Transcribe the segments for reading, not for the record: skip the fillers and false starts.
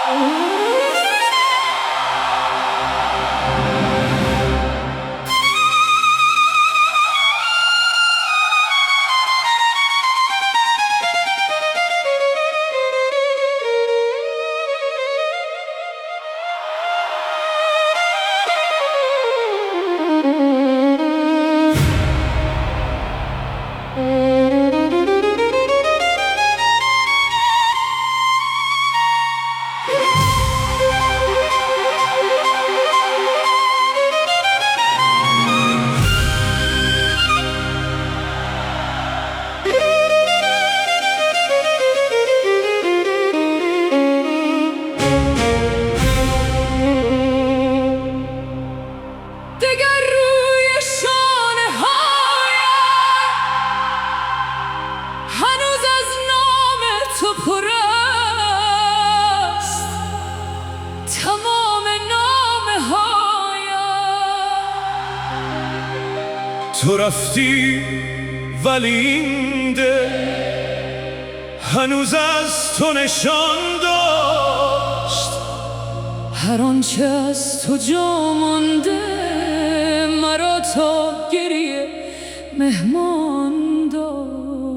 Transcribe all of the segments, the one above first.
تو رفتی ولی این دل هنوز از تو نشان داشت. هر آنچه از تو جا مانده مرا تا گریه مهمان داشت.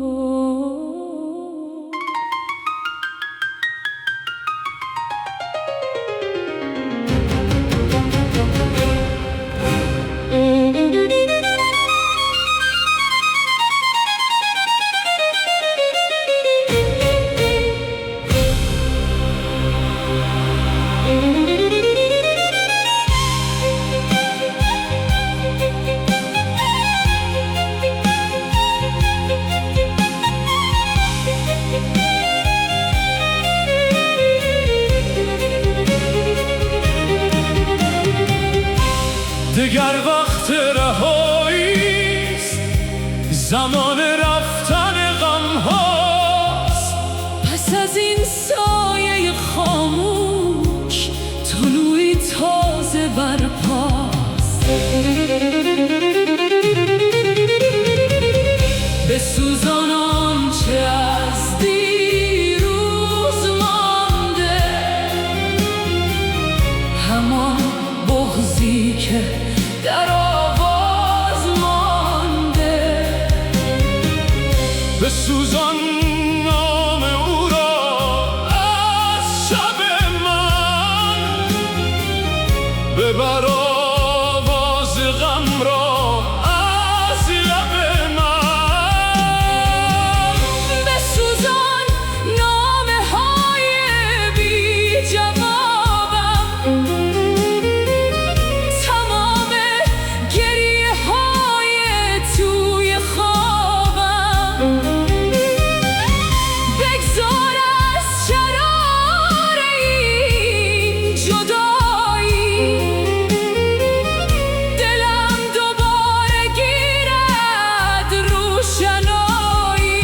دگر وقت رهاییست، زمان رفتن غم هاست. پس از این سایه خاموش طلوعی تازه برپاست. بسوزان آنچه از دیروز مانده، همان بغضی که در آواز مانده. بسوزان نام او را از شب من، ببر آواز غم را از لب من. بسوزان نامه های بی جوابم، تمام گریه های توی خوابم. بگذار از شرار این جدایی، دلم دوباره گیرد روشنایی.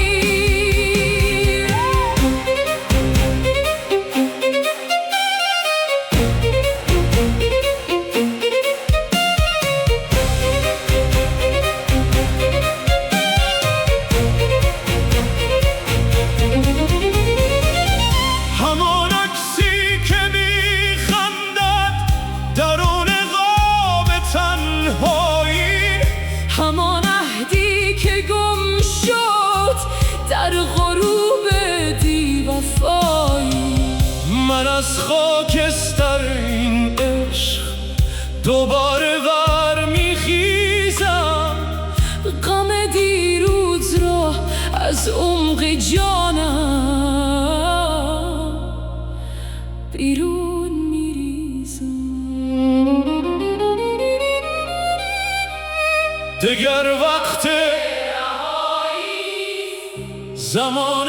همان عکسی که می‌خندد درون قاب تنهایی، همان عهدی که گم شد در غروب بی‌وفایی. من از خاکستر این عشق دوباره برمیخیزم. غم دیروز را از عمق جانم بیرون میریزم. دگر وقت زمان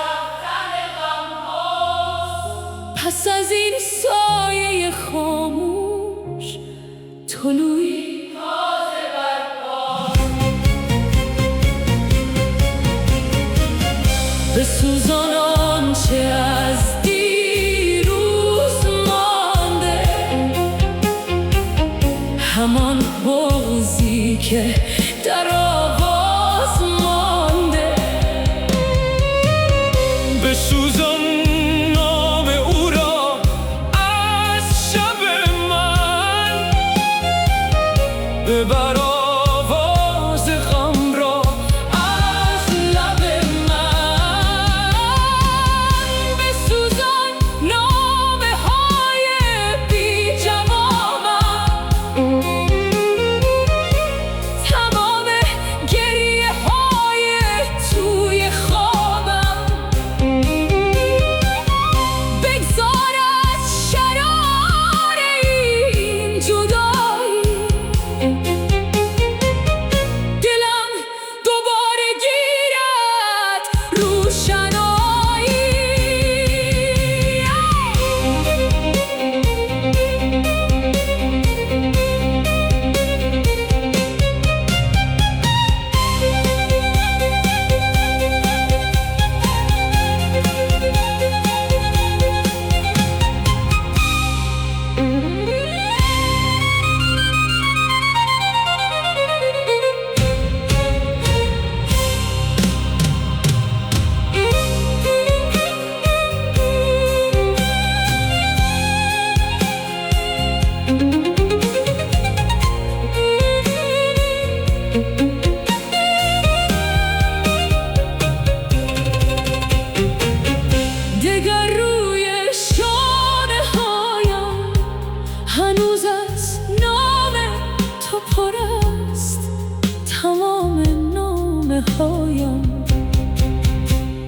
پس از این سایه خاموش طلوعی بسوزان آنچه از دیروز مانده، همان بغضی که در آواز مانده. بسوزان نام او را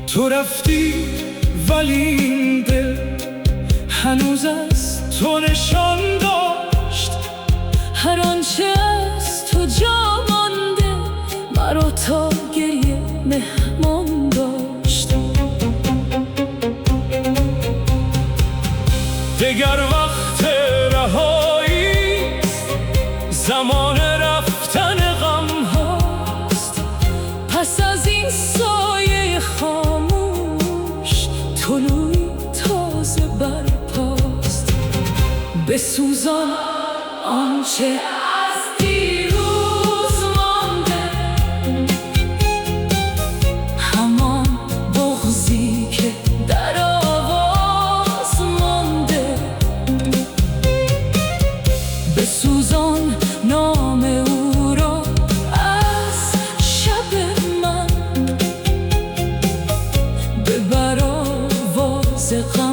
تو رفتی ولی این دل هنوز از تو نشان داشت. هر آنچه از تو جا مانده مرا تا گریه مهمان داشت. دگر وقت رهایی، زمان رفتن غم هاست. پس از این سایه خاموش طلوعی تازه برپاست. بسوزان آنچه از دیروز مانده، همان بغضی که در آواز مانده. بسوزان نام او را از شب من، ببر آواز غم